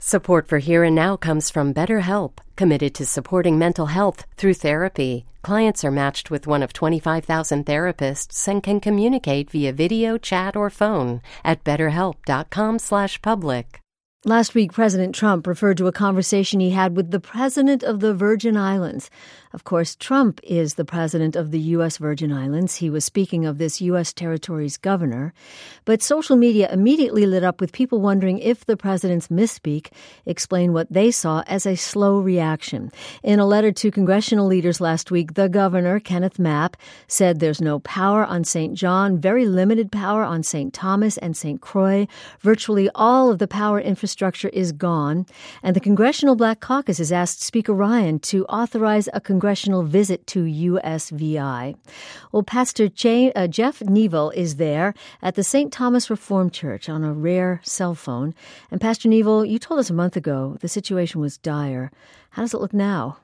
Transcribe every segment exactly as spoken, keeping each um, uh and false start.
Support for Here and Now comes from BetterHelp, committed to supporting mental health through therapy. Clients are matched with one of twenty-five thousand therapists and can communicate via video, chat, or phone at betterhelp.com slash public. Last week, President Trump referred to a conversation he had with the president of the Virgin Islands. Of course, Trump is the president of the U S Virgin Islands. He was speaking of this U S territory's governor. But social media immediately lit up with people wondering if the president's misspeak explained what they saw as a slow reaction. In a letter to congressional leaders last week, the governor, Kenneth Mapp, said there's no power on Saint John, very limited power on Saint Thomas and Saint Croix. Virtually all of the power infrastructure is gone. And the Congressional Black Caucus has asked Speaker Ryan to authorize a congressional visit to U S V I. Well, Pastor J- uh, Jeff Neville is there at the Saint Thomas Reformed Church on a rare cell phone. And Pastor Neville, you told us a month ago the situation was dire. How does it look now?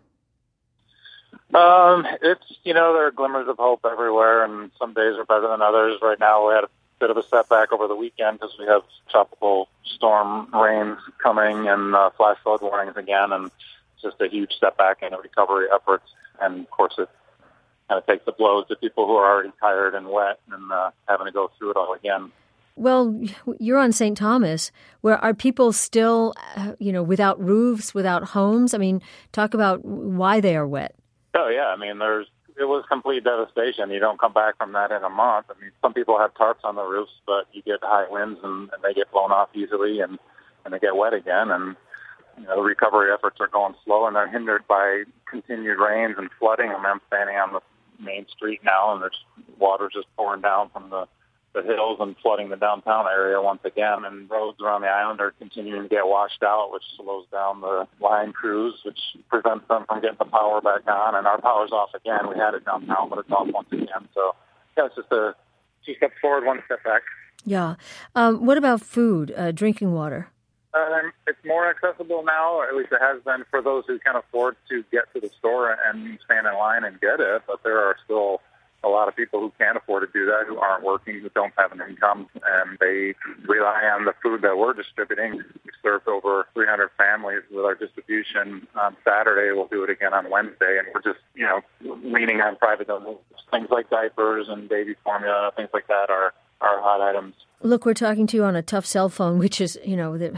Um, it's, you know, there are glimmers of hope everywhere, and some days are better than others. Right now we had a bit of a setback over the weekend because we have tropical storm rains coming and uh, flash flood warnings again, and it's just a huge setback in the recovery efforts. And, of course, it kind of takes the blows to people who are already tired and wet and uh, having to go through it all again. Well, you're on Saint Thomas, where are people still, uh, you know, without roofs, without homes? I mean, talk about why they are wet. Oh, yeah. I mean, there's it was complete devastation. You don't come back from that in a month. I mean, some people have tarps on the roofs, but you get high winds and, and they get blown off easily and, and they get wet again. And, you know, the recovery efforts are going slow and they're hindered by continued rains and flooding. I mean, I'm standing on the main street now and there's water just pouring down from the the hills and flooding the downtown area once again, and roads around the island are continuing to get washed out, which slows down the line crews, which prevents them from getting the power back on, and our power's off again. We had it downtown, but it's off once again. So, yeah, it's just a two steps forward, one step back. Yeah. Um, what about food, uh, drinking water? Um, it's more accessible now, or at least it has been, for those who can afford to get to the store and stand in line and get it, but there are still a lot of people who can't afford to do that, who aren't working, who don't have an income, and they rely on the food that we're distributing. We served over three hundred families with our distribution on Saturday. We'll do it again on Wednesday, and we're just, you know, leaning on private donations. Things like diapers and baby formula, things like that are, are hot items. Look, we're talking to you on a tough cell phone, which is, you know, the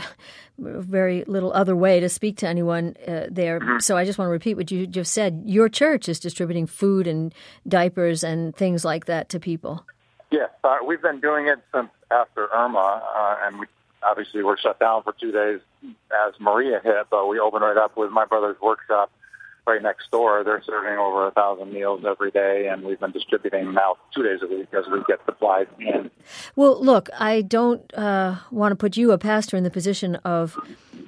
very little other way to speak to anyone uh, there. Mm-hmm. So I just want to repeat what you just said. Your church is distributing food and diapers and things like that to people. Yes, uh, we've been doing it since after Irma, uh, and we obviously were shut down for two days as Maria hit, but we opened right up with My Brother's Workshop right next door. They're serving over a thousand meals every day, and we've been distributing now two days a week as we get supplies in. Well, look, I don't uh, want to put you, a pastor, in the position of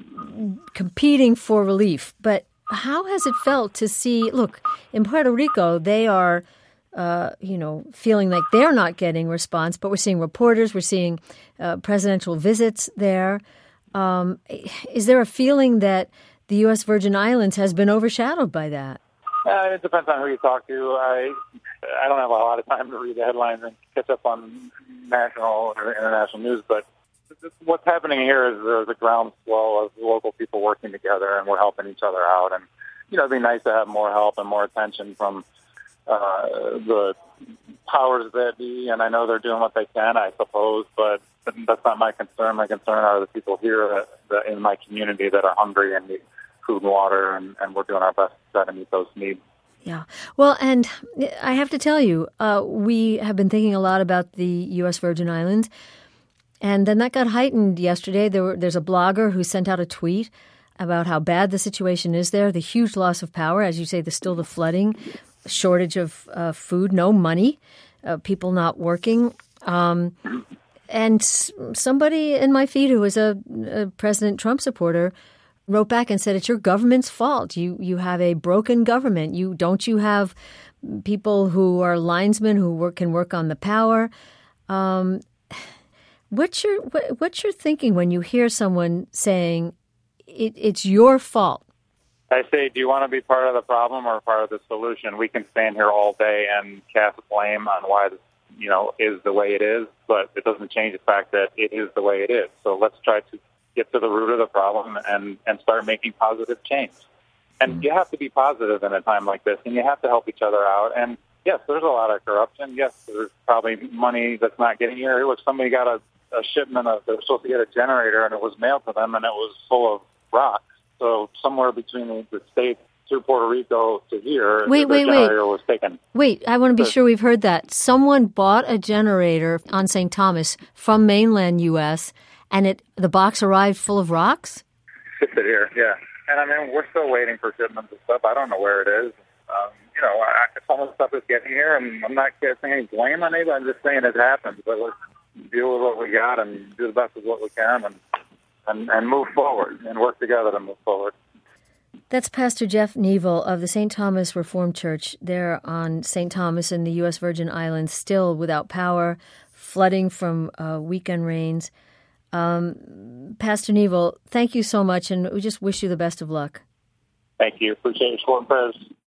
competing for relief, but how has it felt to see, look, in Puerto Rico, they are, uh, you know, feeling like they're not getting response, but we're seeing reporters, we're seeing uh, presidential visits there. Um, is there a feeling that the U S Virgin Islands has been overshadowed by that? Uh, it depends on who you talk to. I I don't have a lot of time to read the headlines and catch up on national or international news, but what's happening here is there's a groundswell of local people working together, and we're helping each other out. And, you know, it'd be nice to have more help and more attention from uh, the powers that be, and I know they're doing what they can, I suppose, but that's not my concern. My concern are the people here that, that in my community that are hungry and need food and water, and, and we're doing our best to try to meet those needs. Yeah. Well, and I have to tell you, uh, we have been thinking a lot about the U S Virgin Islands, and then that got heightened yesterday. There were, there's a blogger who sent out a tweet about how bad the situation is there, the huge loss of power, as you say, the still the flooding, shortage of uh, food, no money, uh, people not working. Um, and s- somebody in my feed who was a, a President Trump supporter wrote back and said, it's your government's fault. You you have a broken government. You don't you have people who are linesmen who work, can work on the power. Um, what's your what, what's your thinking when you hear someone saying it, it's your fault? I say, do you want to be part of the problem or part of the solution? We can stand here all day and cast blame on why this, you know, is the way it is, but it doesn't change the fact that it is the way it is. So let's try to get to the root of the problem and, and start making positive change. And you have to be positive in a time like this, and you have to help each other out. And yes, there's a lot of corruption. Yes, there's probably money that's not getting here. Look, somebody got a, a shipment of, they were supposed to get a generator, and it was mailed to them, and it was full of rocks. So somewhere between the, the states to Puerto Rico to here, wait, the wait, generator wait. was taken. Wait, I want to be the, sure we've heard that. Someone bought a generator on Saint Thomas from mainland U S, and it the box arrived full of rocks? Shipped it here, yeah. And I mean, we're still waiting for shipments and stuff. I don't know where it is. Um, you know, I, some of the stuff is getting here, and I'm not casting any blame on anybody. I'm just saying it happens. But let's deal with what we got and do the best with what we can, and and, and move forward and work together to move forward. That's Pastor Jeff Neville of the Saint Thomas Reformed Church there on Saint Thomas in the U S Virgin Islands, still without power, flooding from uh, weekend rains. Um, Pastor Neville, thank you so much, and we just wish you the best of luck. Thank you. Appreciate your support and prayers.